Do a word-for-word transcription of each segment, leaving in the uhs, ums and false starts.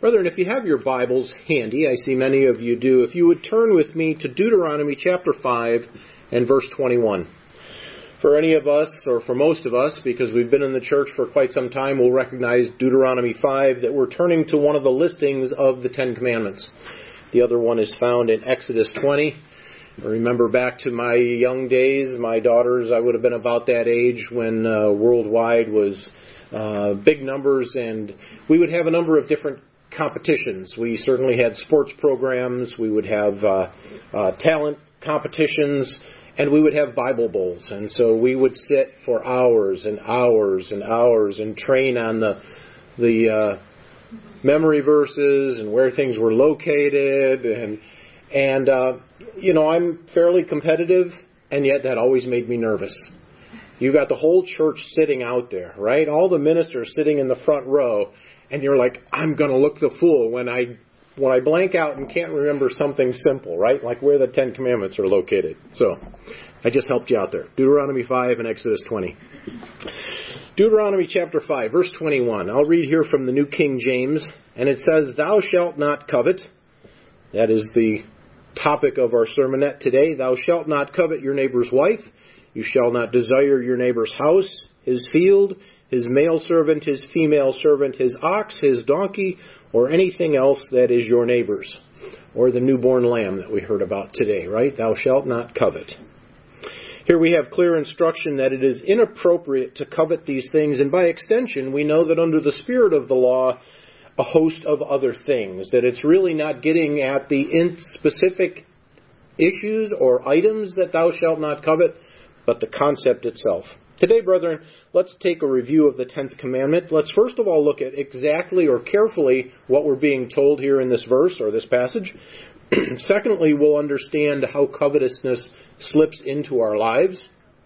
Brethren, if you have your Bibles handy, I see many of you do, if you would turn with me to Deuteronomy chapter five and verse twenty-one. For any of us, or for most of us, because we've been in the church for quite some time, we'll recognize Deuteronomy five, that we're turning to one of the listings of the Ten Commandments. The other one is found in Exodus twenty. I remember back to my young days, my daughters, I would have been about that age when uh, worldwide was uh, big numbers, and we would have a number of different competitions. We certainly had sports programs, we would have uh, uh, talent competitions, and we would have Bible bowls. And so we would sit for hours and hours and hours and train on the the uh, memory verses and where things were located. And, and uh, you know, I'm fairly competitive, and yet that always made me nervous. You got the whole church sitting out there, right? All the ministers sitting in the front row, and you're like, I'm going to look the fool when I when I blank out and can't remember something simple, right? Like where the Ten Commandments are located. So I just helped you out there. Deuteronomy five and Exodus twenty. Deuteronomy chapter five, verse twenty-one. I'll read here from the New King James, and it says, Thou shalt not covet. That is the topic of our sermonette today. Thou shalt not covet your neighbor's wife. You shall not desire your neighbor's house, his field, his male servant, his female servant, his ox, his donkey, or anything else that is your neighbor's. Or the newborn lamb that we heard about today, right? Thou shalt not covet. Here we have clear instruction that it is inappropriate to covet these things, and by extension, we know that under the spirit of the law, a host of other things, that it's really not getting at the specific issues or items that thou shalt not covet, but the concept itself. Today, brethren, let's take a review of the tenth commandment. Let's first of all look at exactly or carefully what we're being told here in this verse or this passage. Secondly, we'll understand how covetousness slips into our lives.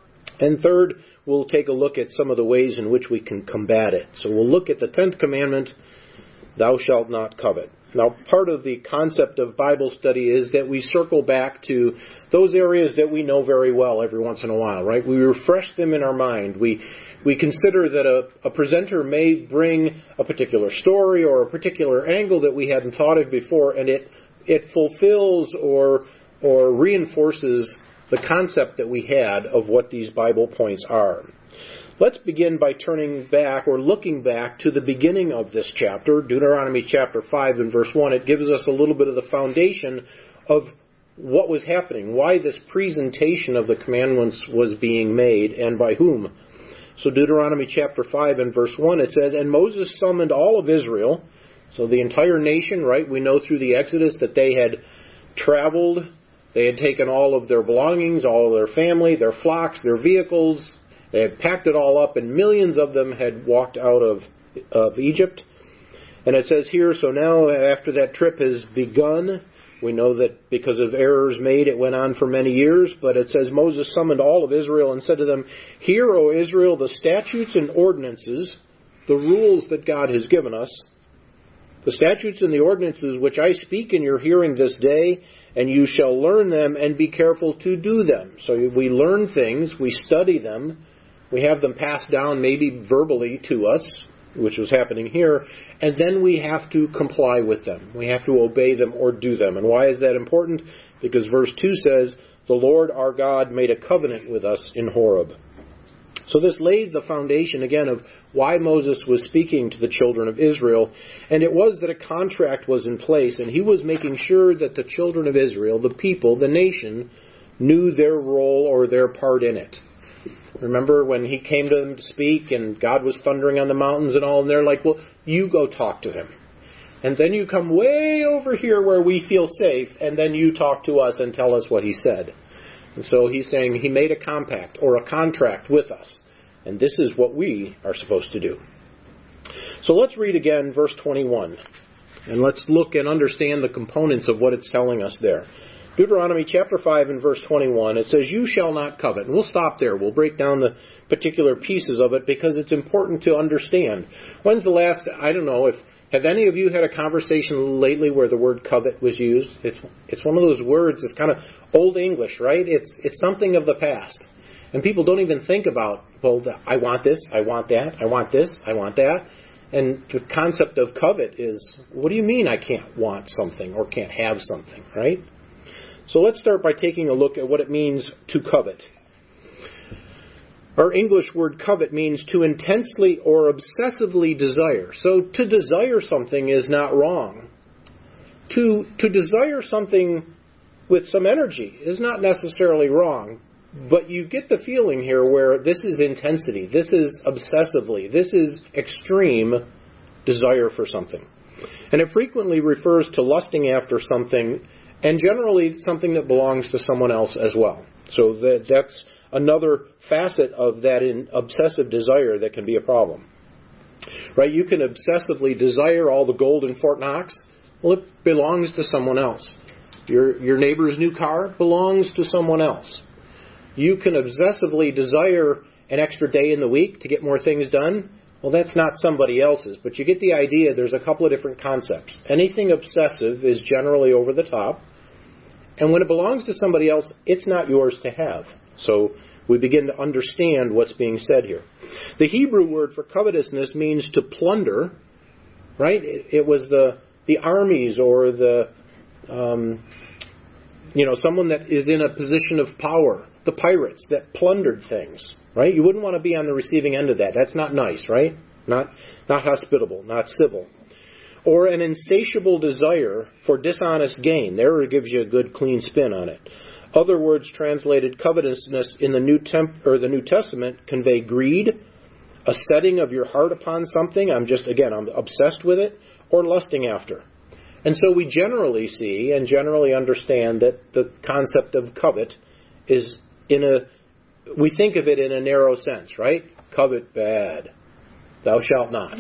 And third, we'll take a look at some of the ways in which we can combat it. So we'll look at the tenth commandment, thou shalt not covet. Now, part of the concept of Bible study is that we circle back to those areas that we know very well every once in a while, right? We refresh them in our mind. We we consider that a, a presenter may bring a particular story or a particular angle that we hadn't thought of before, and it it fulfills or or reinforces the concept that we had of what these Bible points are. Let's begin by turning back or looking back to the beginning of this chapter, Deuteronomy chapter five and verse one. It gives us a little bit of the foundation of what was happening, why this presentation of the commandments was being made, and by whom. So Deuteronomy chapter five and verse one, it says, And Moses summoned all of Israel, so the entire nation, right? We know through the Exodus that they had traveled, they had taken all of their belongings, all of their family, their flocks, their vehicles. They had packed it all up, and millions of them had walked out of, of Egypt. And it says here, so now after that trip has begun, we know that because of errors made, it went on for many years, but it says Moses summoned all of Israel and said to them, Hear, O Israel, the statutes and ordinances, the rules that God has given us, the statutes and the ordinances which I speak in your hearing this day, and you shall learn them and be careful to do them. So we learn things, we study them, we have them passed down maybe verbally to us, which was happening here, and then we have to comply with them. We have to obey them or do them. And why is that important? Because verse two says, The Lord our God made a covenant with us in Horeb. So this lays the foundation, again, of why Moses was speaking to the children of Israel. And it was that a contract was in place, and he was making sure that the children of Israel, the people, the nation, knew their role or their part in it. Remember when he came to them to speak and God was thundering on the mountains and all, and they're like, well, you go talk to him. And then you come way over here where we feel safe, and then you talk to us and tell us what he said. And so he's saying he made a compact or a contract with us. And this is what we are supposed to do. So let's read again verse twenty-one. And let's look and understand the components of what it's telling us there. Deuteronomy chapter five and verse twenty-one, it says, You shall not covet. And we'll stop there. We'll break down the particular pieces of it because it's important to understand. When's the last, I don't know, if have any of you had a conversation lately where the word covet was used? It's it's one of those words, it's kind of old English, right? It's it's something of the past. And people don't even think about, well, I want this, I want that, I want this, I want that. And the concept of covet is, what do you mean I can't want something or can't have something, right? So let's start by taking a look at what it means to covet. Our English word covet means to intensely or obsessively desire. So to desire something is not wrong. To, to desire something with some energy is not necessarily wrong. But you get the feeling here where this is intensity, this is obsessively, this is extreme desire for something. And it frequently refers to lusting after something, and generally something that belongs to someone else as well. So that, that's another facet of that in obsessive desire that can be a problem. Right? You can obsessively desire all the gold in Fort Knox. Well, it belongs to someone else. Your, your neighbor's new car belongs to someone else. You can obsessively desire an extra day in the week to get more things done. Well, that's not somebody else's, but you get the idea. There's a couple of different concepts. Anything obsessive is generally over the top, and when it belongs to somebody else, it's not yours to have. So we begin to understand what's being said here. The Hebrew word for covetousness means to plunder, right? It, it was the the armies or the, um, you know, someone that is in a position of power. The pirates that plundered things, right? You wouldn't want to be on the receiving end of that. That's not nice, right? Not not hospitable, not civil. Or an insatiable desire for dishonest gain. There it gives you a good clean spin on it. Other words translated covetousness in the New Temp- or the New Testament convey greed, a setting of your heart upon something. I'm just, again, I'm obsessed with it, or lusting after. And so we generally see and generally understand that the concept of covet is in a, we think of it in a narrow sense, right? Covet bad. Thou shalt not.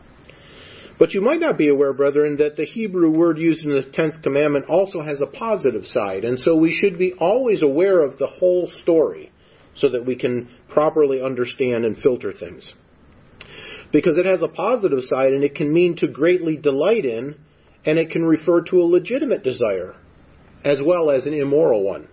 But you might not be aware, brethren, that the Hebrew word used in the tenth commandment also has a positive side. And so we should be always aware of the whole story so that we can properly understand and filter things. Because it has a positive side, and it can mean to greatly delight in, and it can refer to a legitimate desire as well as an immoral one.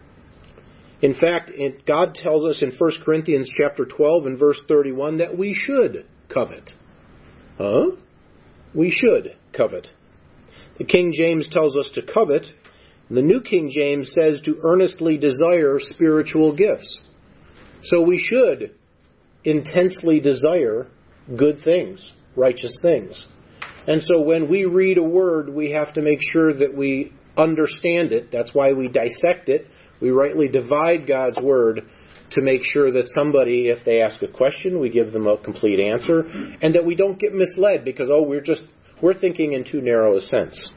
In fact, God tells us in First Corinthians chapter twelve and verse thirty-one that we should covet. Huh? We should covet. The King James tells us to covet. The New King James says to earnestly desire spiritual gifts. So we should intensely desire good things, righteous things. And so when we read a word, we have to make sure that we understand it. That's why we dissect it. We rightly divide God's word to make sure that somebody, if they ask a question, we give them a complete answer, and that we don't get misled because, oh, we're just, we're thinking in too narrow a sense.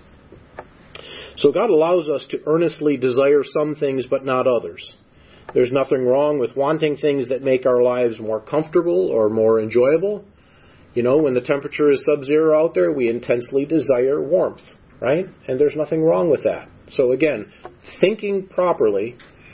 So God allows us to earnestly desire some things, but not others. There's nothing wrong with wanting things that make our lives more comfortable or more enjoyable. You know, when the temperature is sub-zero out there, we intensely desire warmth, right? And there's nothing wrong with that. So again, thinking properly,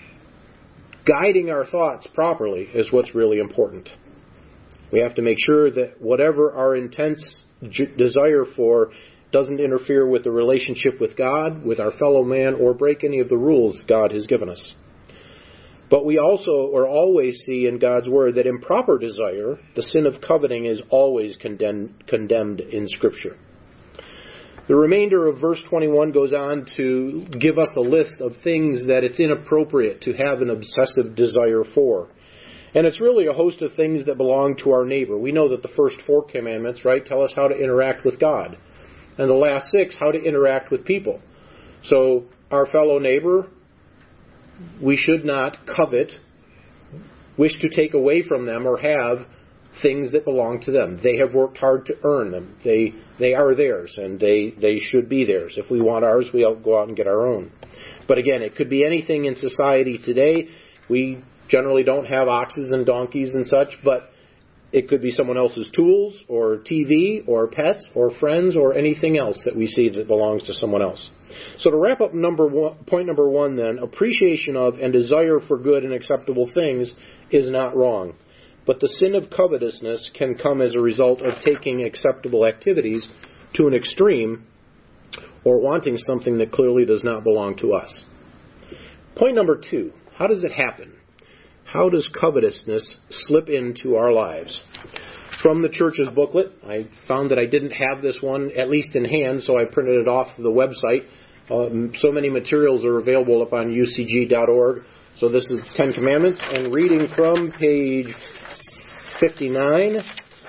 guiding our thoughts properly is what's really important. We have to make sure that whatever our intense j- desire for doesn't interfere with the relationship with God, with our fellow man, or break any of the rules God has given us. But we also, or always see in God's Word that improper desire, the sin of coveting, is always condemned, condemned in Scripture. The remainder of verse twenty-one goes on to give us a list of things that it's inappropriate to have an obsessive desire for. And it's really a host of things that belong to our neighbor. We know that the first four commandments, right, tell us how to interact with God. And the last six, how to interact with people. So our fellow neighbor, we should not covet, wish to take away from them or have things that belong to them. They have worked hard to earn them. They they are theirs, and they, they should be theirs. If we want ours, we'll go out and get our own. But again, it could be anything in society today. We generally don't have oxes and donkeys and such, but it could be someone else's tools or T V or pets or friends or anything else that we see that belongs to someone else. So to wrap up number one, point number one then, appreciation of and desire for good and acceptable things is not wrong. But the sin of covetousness can come as a result of taking acceptable activities to an extreme or wanting something that clearly does not belong to us. Point number two, how does it happen? How does covetousness slip into our lives? from the church's booklet. I found that I didn't have this one, at least in hand, so I printed it off the website. Um, so many materials are available up on u c g dot org. So this is the Ten Commandments, and reading from page fifty-nine,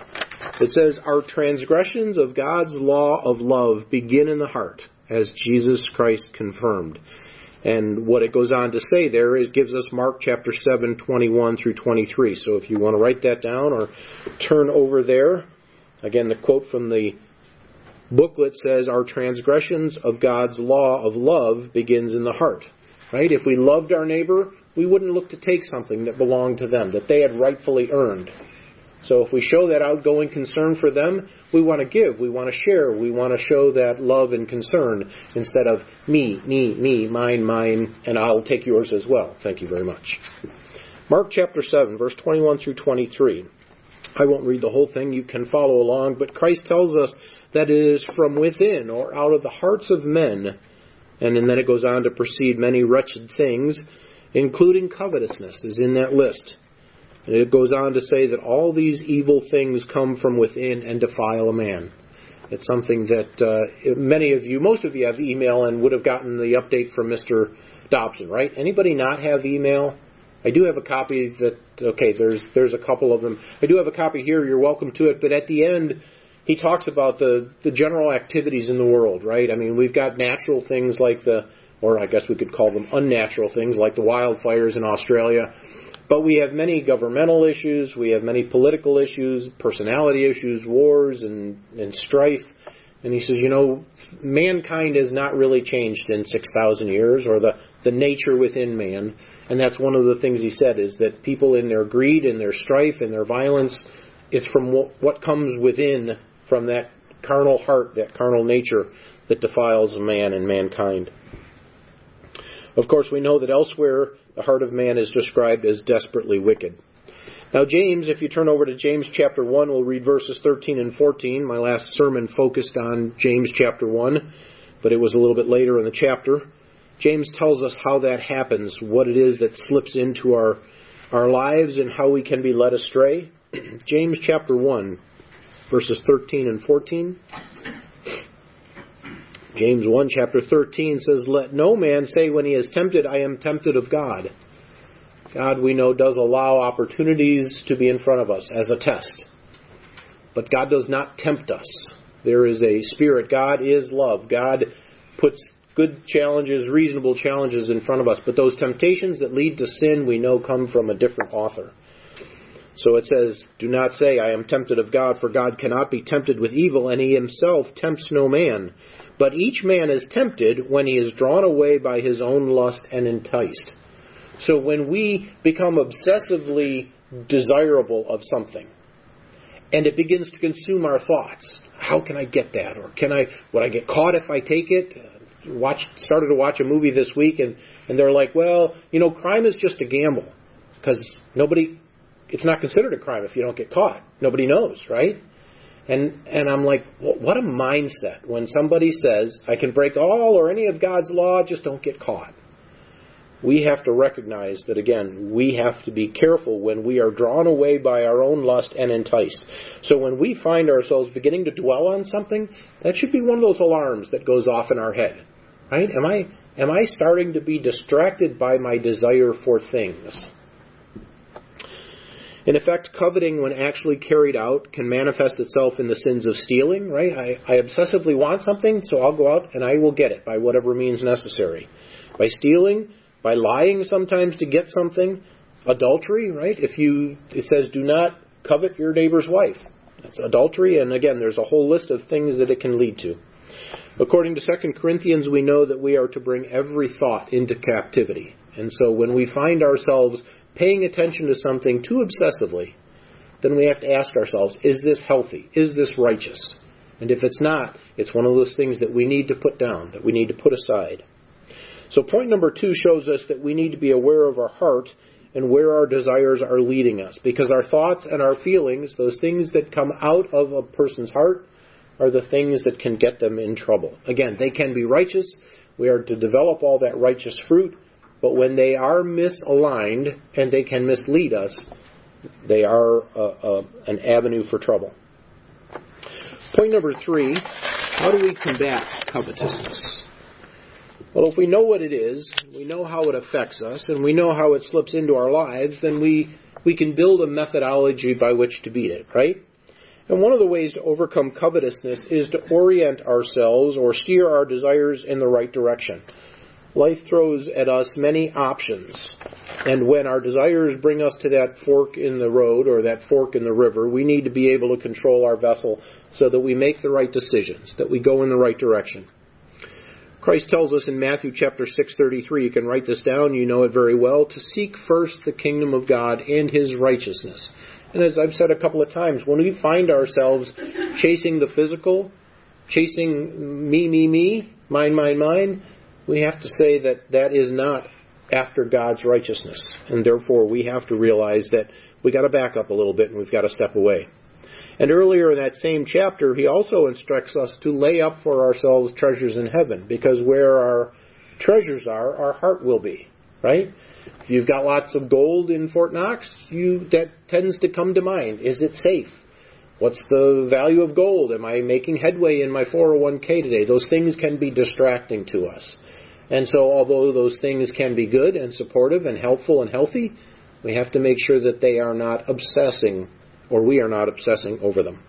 it says, "Our transgressions of God's law of love begin in the heart, as Jesus Christ confirmed." And what it goes on to say there, it gives us Mark chapter seven, twenty-one through twenty-three. So if you want to write that down or turn over there, again, the quote from the booklet says, "Our transgressions of God's law of love begins in the heart." Right? If we loved our neighbor, we wouldn't look to take something that belonged to them, that they had rightfully earned. So if we show that outgoing concern for them, we want to give, we want to share, we want to show that love and concern instead of me, me, me, mine, mine, and I'll take yours as well. Thank you very much. Mark chapter seven, verse twenty-one through twenty-three. I won't read the whole thing, you can follow along, but Christ tells us that it is from within or out of the hearts of men, and then it goes on to proceed many wretched things, including covetousness is in that list. And it goes on to say that all these evil things come from within and defile a man. It's something that uh, many of you, most of you have email and would have gotten the update from Mister Dobson, right? Anybody not have email? I do have a copy that, okay, there's there's a couple of them. I do have a copy here. You're welcome to it. But at the end, he talks about the, the general activities in the world, right? I mean, we've got natural things like the, or I guess we could call them unnatural things like the wildfires in Australia. But we have many governmental issues, we have many political issues, personality issues, wars and, and strife. And he says, you know, mankind has not really changed in six thousand years, or the, the nature within man. And that's one of the things he said, is that people in their greed and their strife and their violence, it's from what, what comes within, from that carnal heart, that carnal nature that defiles man and mankind. Of course, we know that elsewhere, the heart of man is described as desperately wicked. Now, James, if you turn over to James chapter one, we'll read verses thirteen and fourteen. My last sermon focused on James chapter one, but it was a little bit later in the chapter. James tells us how that happens, what it is that slips into our, our lives and how we can be led astray. James chapter one, verses thirteen and fourteen. James one, chapter thirteen says, "Let no man say when he is tempted, I am tempted of God." God, we know, does allow opportunities to be in front of us as a test. But God does not tempt us. There is a spirit. God is love. God puts good challenges, reasonable challenges in front of us. But those temptations that lead to sin, we know, come from a different author. So it says, "Do not say, I am tempted of God, for God cannot be tempted with evil, and he himself tempts no man. But each man is tempted when he is drawn away by his own lust and enticed." So when we become obsessively desirable of something, and it begins to consume our thoughts, how can I get that? Or can I, would I get caught if I take it? Watch, started to watch a movie this week, and, and they're like, well, you know, crime is just a gamble. Because nobody, it's not considered a crime if you don't get caught. Nobody knows, right? And and I'm like, what a mindset when somebody says, I can break all or any of God's law, just don't get caught. We have to recognize that, again, we have to be careful when we are drawn away by our own lust and enticed. So when we find ourselves beginning to dwell on something, that should be one of those alarms that goes off in our head. Right? Am I am I starting to be distracted by my desire for things? In effect, coveting, when actually carried out, can manifest itself in the sins of stealing, right? I, I obsessively want something, so I'll go out and I will get it by whatever means necessary. By stealing, by lying sometimes to get something. Adultery, right? If you, it says, do not covet your neighbor's wife. That's adultery, and again, there's a whole list of things that it can lead to. According to Second Corinthians, we know that we are to bring every thought into captivity. And so when we find ourselves paying attention to something too obsessively, then we have to ask ourselves, is this healthy? Is this righteous? And if it's not, it's one of those things that we need to put down, that we need to put aside. So point number two shows us that we need to be aware of our heart and where our desires are leading us. Because our thoughts and our feelings, those things that come out of a person's heart, are the things that can get them in trouble. Again, they can be righteous. We are to develop all that righteous fruit. But when they are misaligned and they can mislead us, They are a, a, an avenue for trouble. Point number three, how do we combat covetousness? Well, if we know what it is, we know how it affects us, and we know how it slips into our lives, then we, we can build a methodology by which to beat it, right? And one of the ways to overcome covetousness is to orient ourselves or steer our desires in the right direction. Life throws at us many options, and when our desires bring us to that fork in the road or that fork in the river, we need to be able to control our vessel so that we make the right decisions, that we go in the right direction. Christ tells us in Matthew chapter six thirty-three, you can write this down, you know it very well, to seek first the kingdom of God and His righteousness. And as I've said a couple of times, when we find ourselves chasing the physical, chasing me, me, me, mine, mine, mine, we have to say that that is not after God's righteousness. And therefore we have to realize that we got to back up a little bit and we've got to step away. And earlier in that same chapter, he also instructs us to lay up for ourselves treasures in heaven, because where our treasures are, our heart will be, right? If you've got lots of gold in Fort Knox, you that tends to come to mind. Is it safe? What's the value of gold? Am I making headway in my four oh one k today? Those things can be distracting to us. And so although those things can be good and supportive and helpful and healthy, we have to make sure that they are not obsessing, or we are not obsessing over them.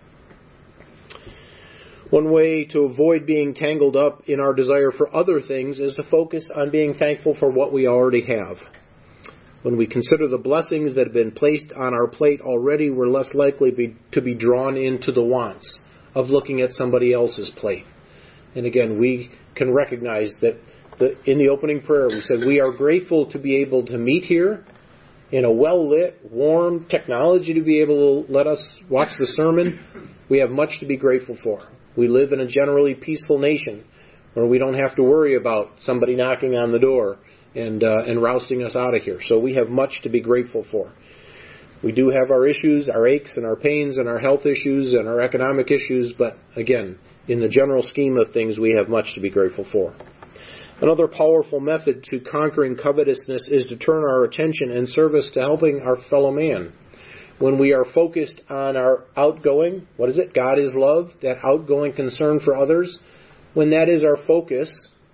One way to avoid being tangled up in our desire for other things is to focus on being thankful for what we already have. When we consider the blessings that have been placed on our plate already, we're less likely be, to be drawn into the wants of looking at somebody else's plate. And again, we can recognize that the, in the opening prayer we said we are grateful to be able to meet here in a well-lit, warm technology to be able to let us watch the sermon. We have much to be grateful for. We live in a generally peaceful nation where we don't have to worry about somebody knocking on the door and uh, and rousting us out of here. So we have much to be grateful for. We do have our issues, our aches and our pains and our health issues and our economic issues, but again, in the general scheme of things, we have much to be grateful for. Another powerful method to conquering covetousness is to turn our attention and service to helping our fellow man. When we are focused on our outgoing, what is it? God is love, that outgoing concern for others. When that is our focus,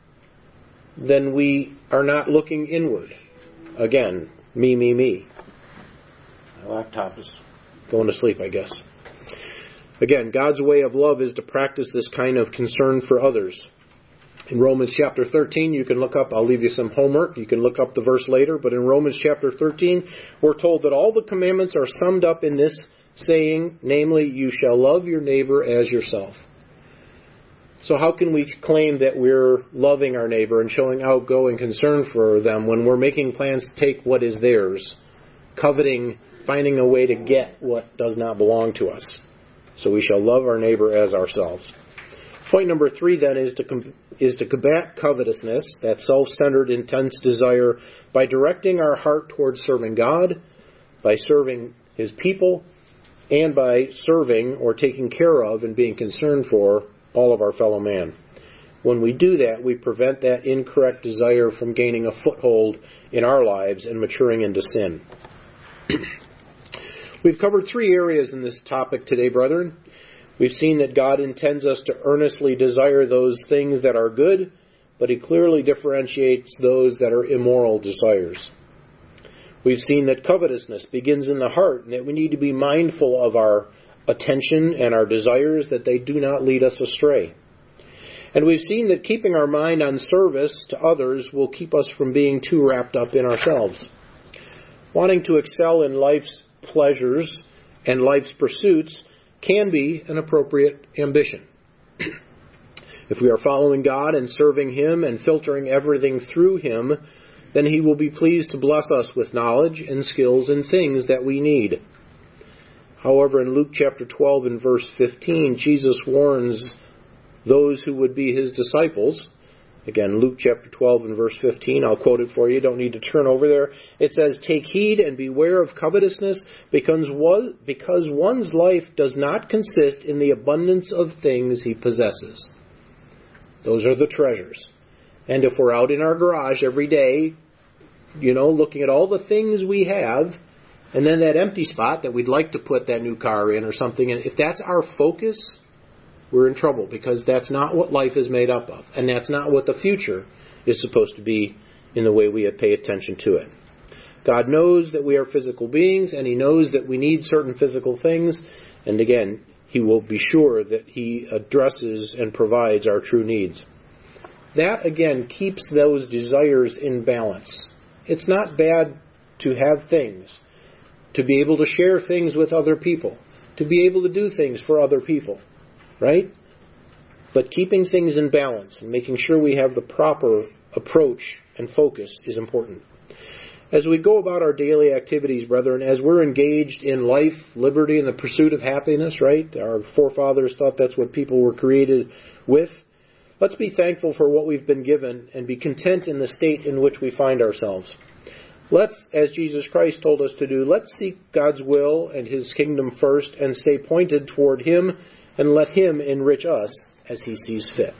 then we are not looking inward. Again, me, me, me. My laptop is going to sleep, I guess. Again, God's way of love is to practice this kind of concern for others. In Romans chapter thirteen, you can look up, I'll leave you some homework, you can look up the verse later, but in Romans chapter thirteen, we're told that all the commandments are summed up in this saying, namely, you shall love your neighbor as yourself. So how can we claim that we're loving our neighbor and showing outgoing concern for them when we're making plans to take what is theirs, coveting, finding a way to get what does not belong to us? So we shall love our neighbor as ourselves. Point number three, then, is to com- is to combat covetousness, that self-centered, intense desire, by directing our heart towards serving God, by serving His people, and by serving or taking care of and being concerned for all of our fellow man. When we do that, we prevent that incorrect desire from gaining a foothold in our lives and maturing into sin. We've covered three areas in this topic today, brethren. We've seen that God intends us to earnestly desire those things that are good, but He clearly differentiates those that are immoral desires. We've seen that covetousness begins in the heart, and that we need to be mindful of our attention and our desires, that they do not lead us astray. And we've seen that keeping our mind on service to others will keep us from being too wrapped up in ourselves. Wanting to excel in life's pleasures and life's pursuits can be an appropriate ambition. If we are following God and serving Him and filtering everything through Him, then He will be pleased to bless us with knowledge and skills and things that we need. However, in Luke chapter twelve and verse fifteen, Jesus warns those who would be His disciples. Again, Luke chapter twelve and verse fifteen, I'll quote it for you, don't need to turn over there. It says, "Take heed and beware of covetousness, because because one's life does not consist in the abundance of things he possesses." Those are the treasures. And if we're out in our garage every day, you know, looking at all the things we have, And then that empty spot that we'd like to put that new car in or something, and if that's our focus, we're in trouble, because that's not what life is made up of. And that's not what the future is supposed to be in the way we pay attention to it. God knows that we are physical beings, and He knows that we need certain physical things. And again, He will be sure that He addresses and provides our true needs. That, again, keeps those desires in balance. It's not bad to have things, to be able to share things with other people, to be able to do things for other people, right? But keeping things in balance and making sure we have the proper approach and focus is important. As we go about our daily activities, brethren, as we're engaged in life, liberty, and the pursuit of happiness, right? Our forefathers thought that's what people were created with. Let's be thankful for what we've been given and be content in the state in which we find ourselves. Let's, as Jesus Christ told us to do, let's seek God's will and His kingdom first and stay pointed toward Him, and let Him enrich us as He sees fit.